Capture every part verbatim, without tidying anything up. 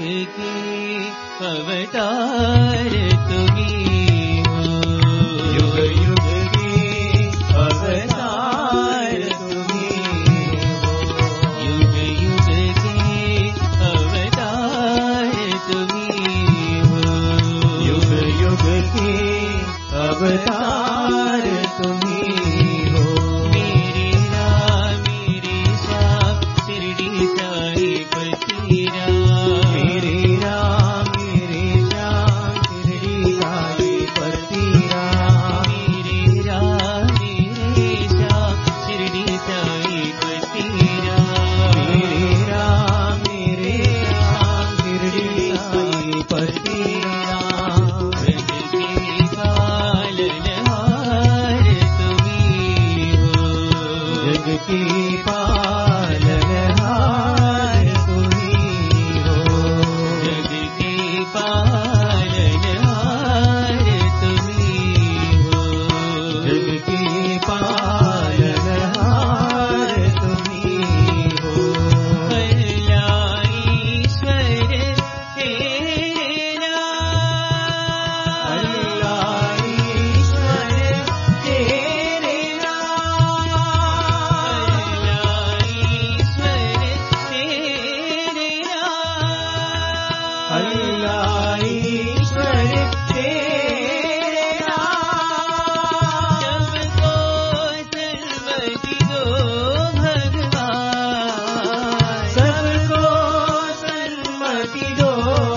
के अवतार तुम्ही हो, युग युग के अवतार तुम्ही हो, युग युग के अवतार तुम्ही हो, युग युग के अवतार तुम्ही हो। मेरे राम मेरे श्याम शिरडी साई पतिरा, मेरे राम मेरे श्याम शिरडी साई पतिरा, मेरे राम मेरे श्याम शिरडी साई पतिरा, मेरे राम मेरे श्याम शिरडी साई पतिरा। जग के पालनहार तुम्ही हो, जग के पालनहार तुम्ही हो, जग के पालनहार तुम्ही हो, जग के पालनहार तुम्ही हो। अल्लाह ईश्वर तेरे नाम, अल्लाह ईश्वर तेरे नाम, अल्लाह ईश्वर तेरे नाम, अल्लाह ईश्वर तेरे नाम। सबको सन्मति दो भगवान, सबको सन्मति दो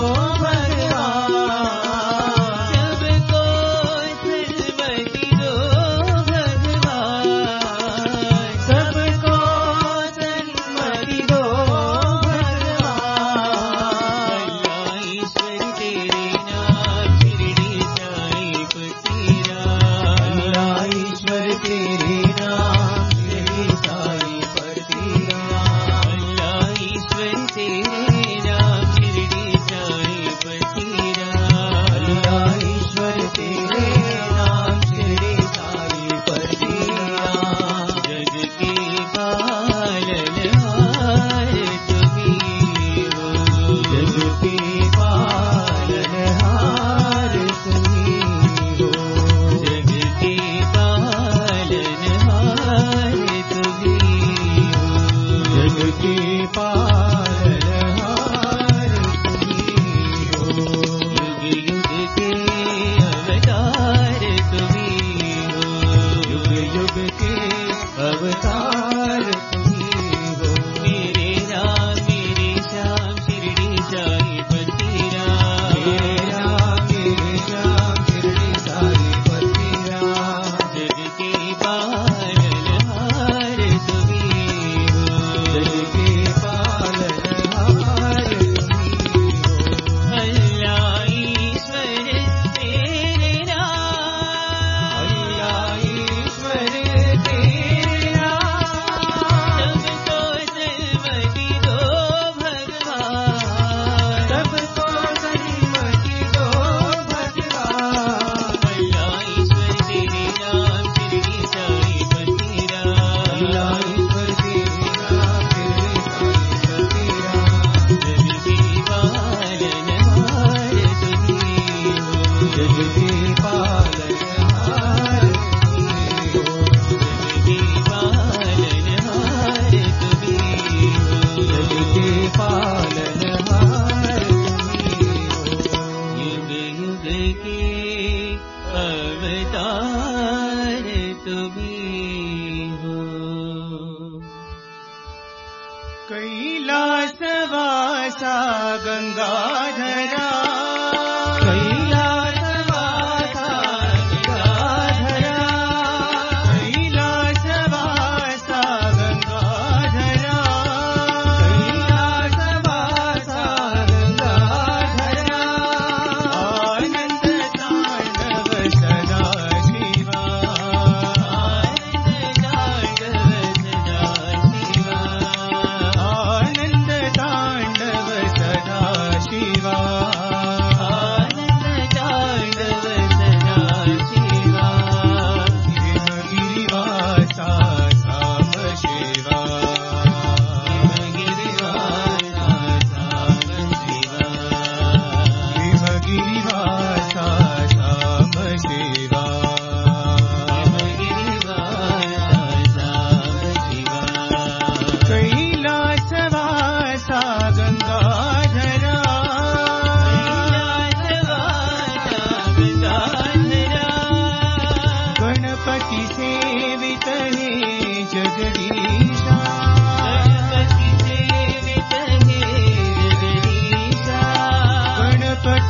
भगवान, सबको सन्मति दो भगवान, सबको सन्मति दो भगवान। अल्लाह ईश्वर तेरे नाम शिरडी साई पतिरा, अल्लाह ईश्वर तेरे नाम शिरडी साई पतिरा, अल्लाह ईश्वर तेरे नाम शिरडी साई पतिरा, अल्लाह ईश्वर तेरे नाम शिरडी साई पतिरा। जग के पालनहार तुम्ही हो, जग के पालनहार तुम्ही हो, जग के पालनहार तुम्ही हो, जग के पालनहार तुम्ही हो। युग युग के अवतार तुम्ही हो, युग युग के अवतार तुम्ही हो। मेरे राम मेरे श्याम शिरडी साई पतिरा, मेरे राम मेरे श्याम शिरडी साई पतिरा। जग के पालनहार तुम्ही हो, जग के पालनहार तुम्ही हो। अल्लाह ईश्वर तेरे नाम, अल्लाह ईश्वर तेरे नाम। सबको सन्मति दो भगवान, सबको सन्मति दो भगवान। अल्लाह ईश्वर तेरे नाम शिरडी साई पतिरा, अल्लाह ईश्वर तेरे नाम शिरडी साई पतिरा। जग के पालनहार तुम्ही हो, जग के पालनहार तुम्ही हो, जग के पालनहार तुम्ही हो, जग के पालनहार तुम्ही हो। युग युग के अवतार तुम्ही हो। कैलासवासा गंगाधरा, कैलासवासा गंगाधरा, कैलासवासा गंगाधरा, कैलासवासा गंगाधरा। आनंद तांडव सदा शिवा, आनंद तांडव सदा शिवा, आनंद तांडव सदा शिवा।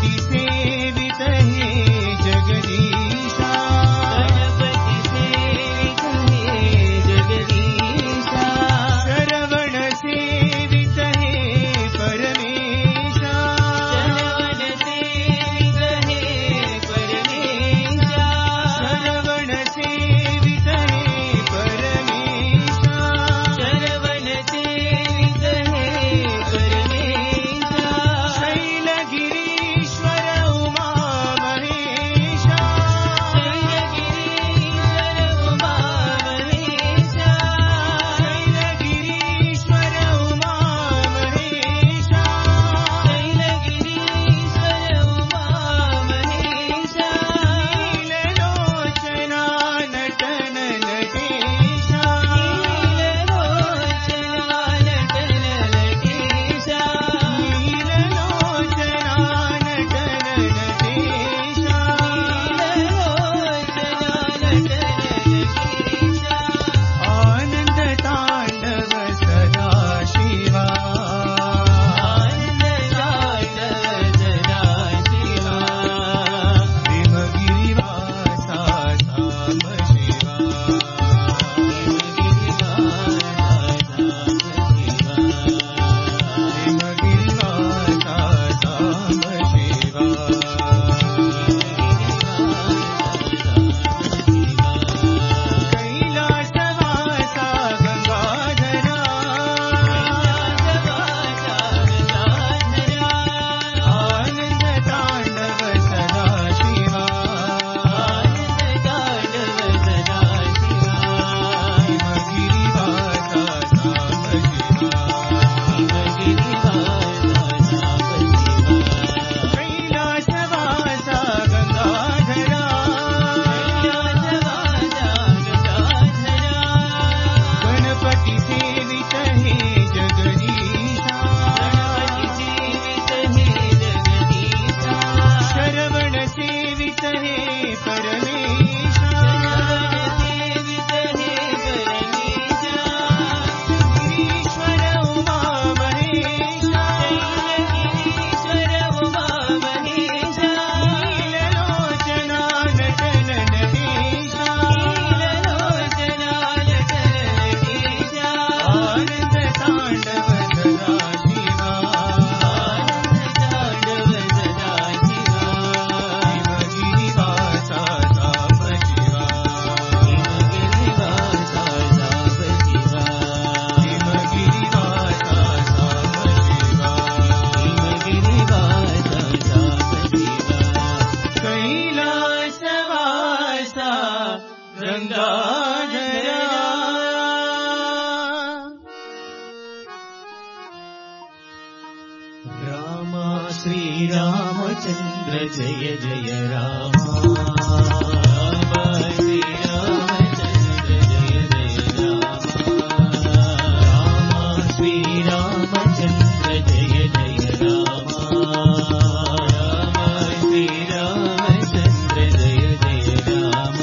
गणपति सेवित हे जगदीशा गणपति सेवित हे जगदीशा शरवण सेवित हे परमेशा शरवण सेवित हे परमेशा शरवण सेवित हे परमेशा शरवण सेवित हे परमेशा शैलगिरीश्वर उमा महेशा शैलगिरीश्वर उमा महेशा शैलगिरीश्वर उमा महेशा शैलगिरीश्वर उमा महेशा नीललोचना नटन नटेशा नीललोचना नटन नटेशा नीललोचना नटन नटेशा नीललोचना नटन नटेशा आनंद तांडव सदा शिवा आनंद तांडव सदा शिवा हिमगिरिवासा साम शिवा हिमगिरिवासा साम शिवा कैलासवासा गंगाधरा आनंद तांडव सदा शिवा आनंद तांडव सदा शिवा हिमगिरिवासा साम शिवा हिमगिरिवासा साम शिवा कैलासवासा गंगाधरा कैलासवासा गंगाधरा गणपति सेवित हे जगदीशा गणपति सेवित हे जगदीशा शरवण सेवित हे परमेशा शरवण सेवित हे परमेशा गिरीश्वर उमा महेशा गिरीश्वर उमा महेशा नीललोचना नटन नटेशा नीललोचना नटन नटेशा आनंद तांडव सदा शिवा आनंद तांडव सदा शिवा हिमगिरिवासा साम शिवा हिमगिरिवासा साम शिवा हिमगिरिवासा साम शिवा हिमगिरिवासा साम शिवा कैलासवासा गंगाधरा राम श्रीरामचंद्र जय जय राम राम श्रीरामचंद्र जय जय राम राम श्रीरामचंद्र जय जय राम राम श्रीरामचंद्र जय जय राम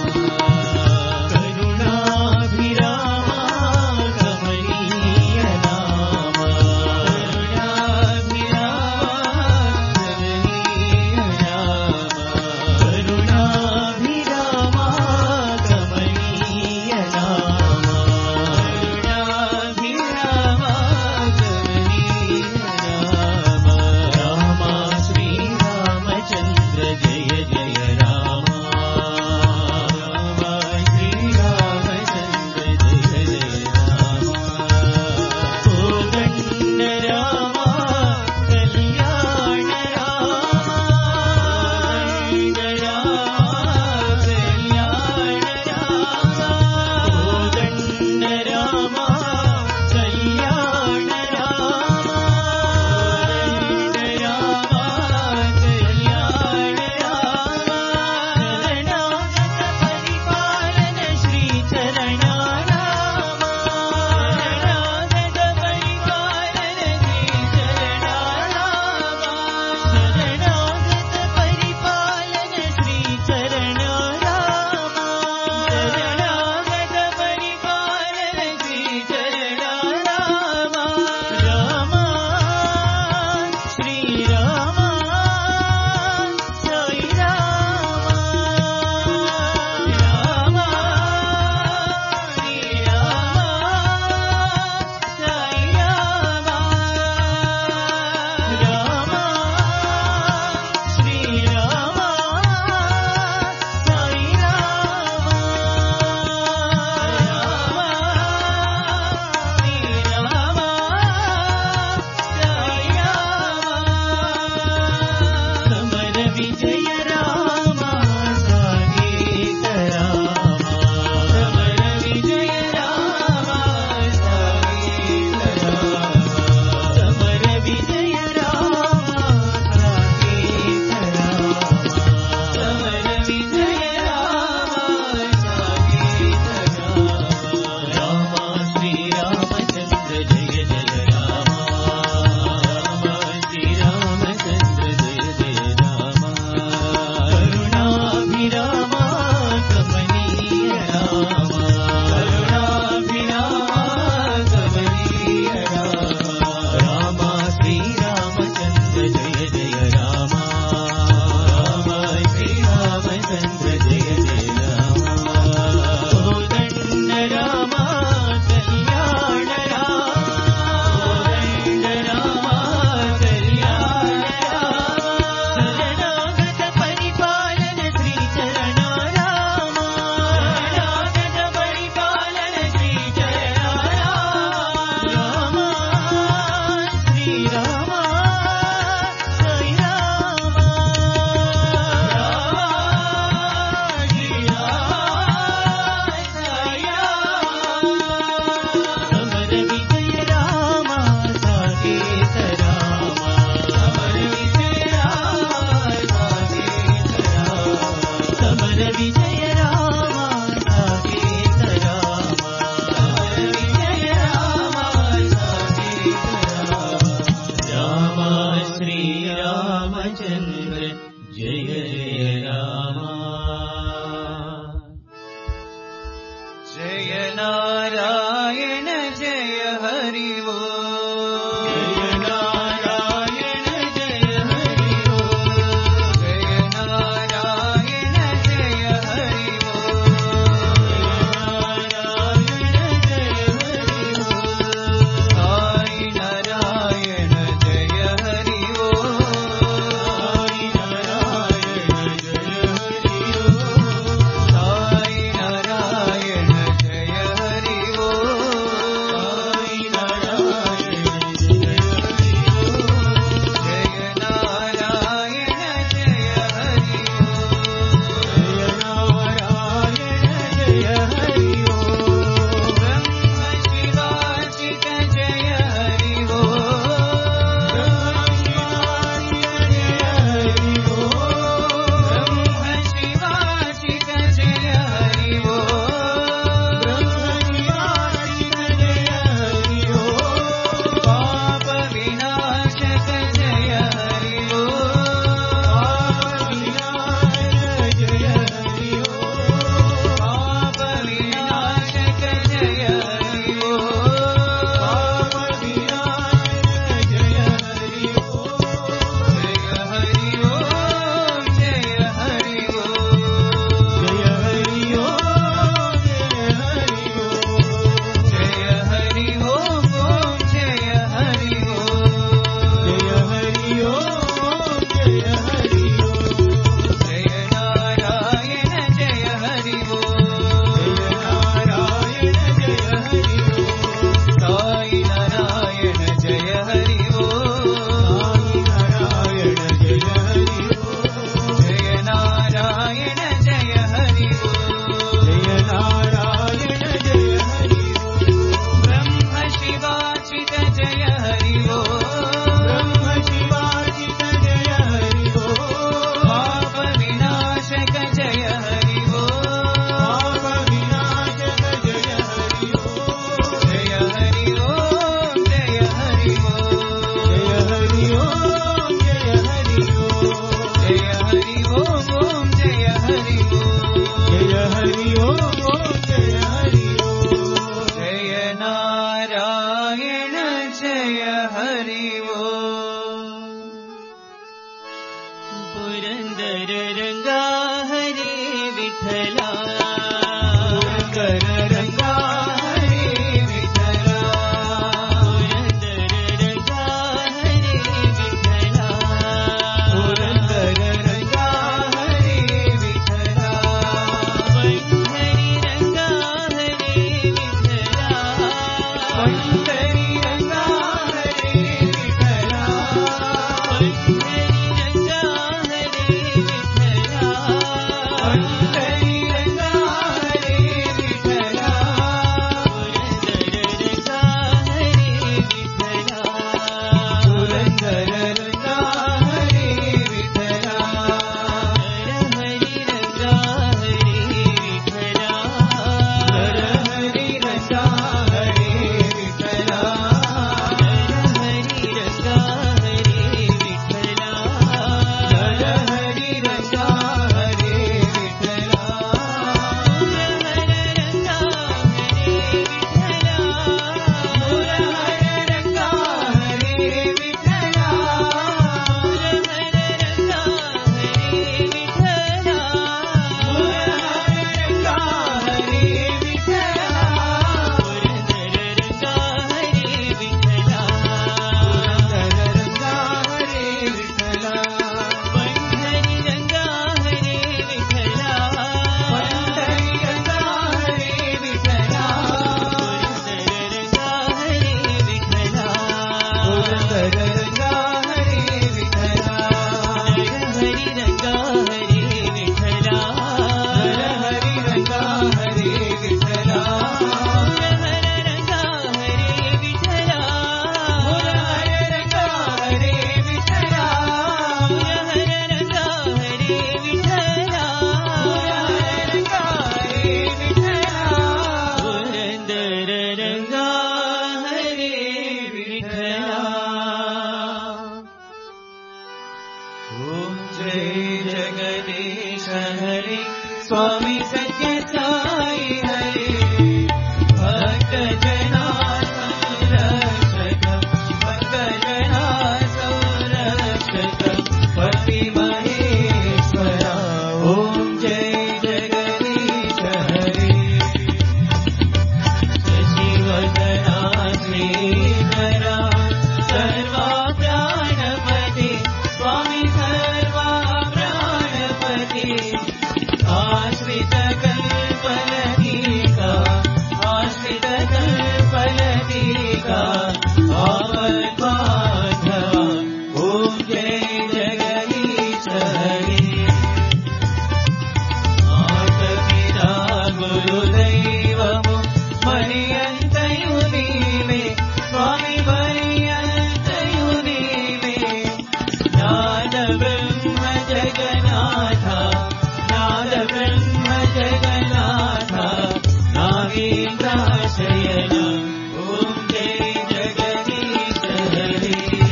करुणाभिराम कमनीय नाम करुणाभिराम कमनीय नाम करुणाभिराम रामचन्द्र जय जय राम जय नारायण जय हरि वो Hare Ranga ओम जय जगदीश हरे स्वामी सत्य साई हरे भक्त जना संरक्षक भक्त जना संरक्षक पति महेश्वरा ओम जय जगदीश हरे शशिवदना श्रीधरा सर्वा प्राणपति स्वामी सर्वा प्राणपति आश्रित कल्पलतिका आश्रित कल्पलतिका आवद्बांधवा ओम जय जगदीश हरे मातपिता गुरुदैवमु मरियन्तयु नीवे स्वामी मरियन्तयु नीवे नाद ब्रह्म जगन्नाथा नाद ब्रह्म जगन्नाथा नागेन्द्राशयन ओम जय जगदीश हरे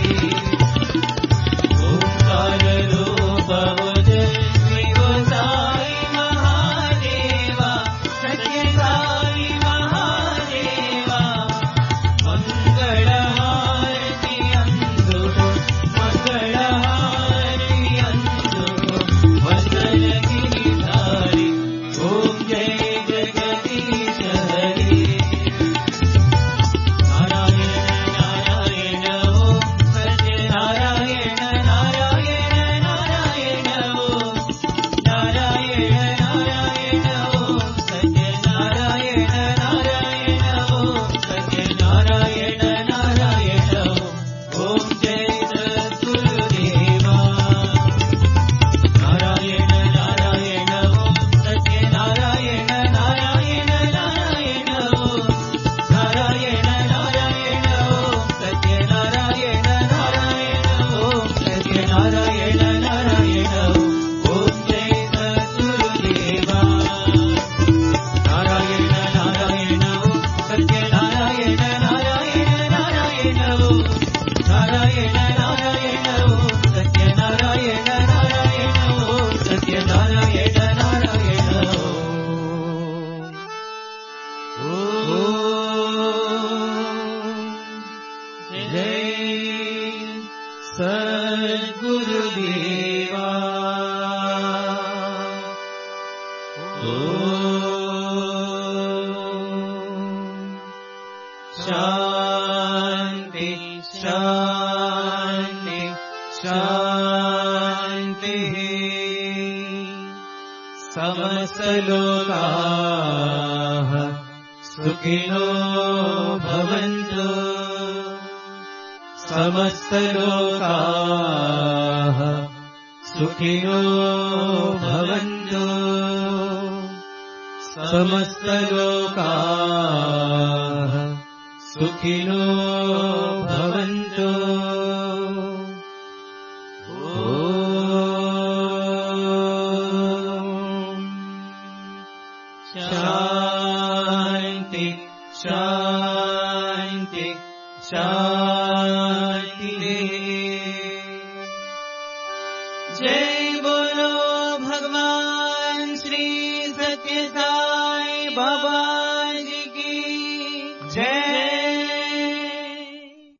ओंकार रूप विभो साई महादेवा सत्य साई महादेवा मंगल हारति अंदु मंगल हारति अंदु वंदन गिरिधारी ओम जय जगदीश हरे नारायण नारायण ओम सत्य नारायण नारायण नारायण ओम नारायण नारायण ओम सत्य नारायण नारायण ओम सत्य नारायण नारायण ओम जय सद्गुरुदेवा नारायण नारायण ओम सत्य नारायण नारायण नारायण ओम नारायण नारायण ओम सत्य नारायण नारायण ओम सत्य नारायण नारायण ओम जय सद्गुरुदेवा नारायण नारायण ओम सत्य नारायण नारायण नारायण ओम नारायण नारायण ओम सत्य नारायण नारायण ओम सत्य नारायण नारायण ओम जय सद्गुरुदेवा ओम शांति शांति शांति समस्त लोकाः सुखिनो भवन्तु समस्त लोकाः सुखिनो भवन्तु समस्त लोकाः सुखिनो भवन्तु ओम शांति शांति शांति जय बोलो भगवान श्री सत्य साई बाबा